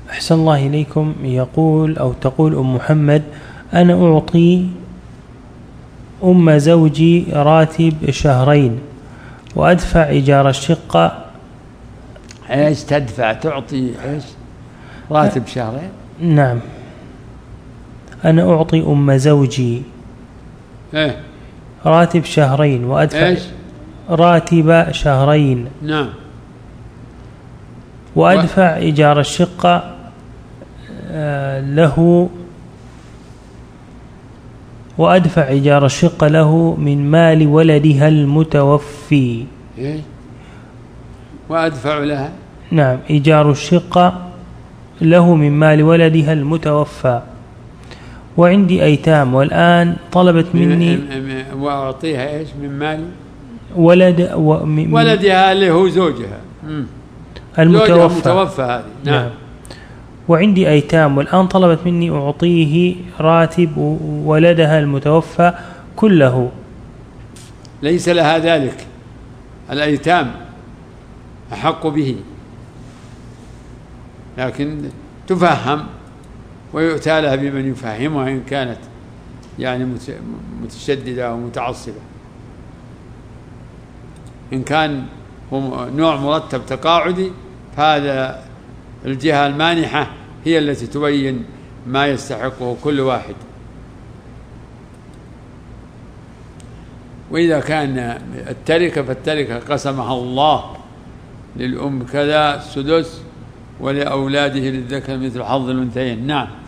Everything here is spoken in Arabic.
أحسن الله إليكم. يقول أو تقول أم محمد: أنا أعطي أم زوجي راتب شهرين وأدفع إيجار الشقة. إيش تدفع؟ تعطي إيش؟ راتب شهرين؟ نعم، أنا أعطي أم زوجي إيه؟ راتب شهرين وأدفع إيش؟ راتب شهرين. نعم. وأدفع إيجار الشقة له، وأدفع إيجار الشقة له من مال ولدها المتوفي. إيه؟ وأدفع لها؟ نعم، إيجار الشقة له من مال ولدها المتوفى، وعندي أيتام والآن طلبت مني وأعطيها إيش من مال ولدها اللي هو زوجها المتوفى هذه. نعم. وعندي أيتام والآن طلبت مني أعطيه راتب ولدها المتوفى كله. ليس لها ذلك، الأيتام أحق به، لكن تفهم ويؤتى لها بمن يفهمها إن كانت يعني متشددة أو متعصبة. إن كان هو نوع مرتب تقاعدي فهذا الجهة المانحة هي التي تبين ما يستحقه كل واحد. وإذا كان التركة فالتركة قسمها الله، للأم كذا السدس ولأولاده للذكر مثل حظ الأنثيين. نعم.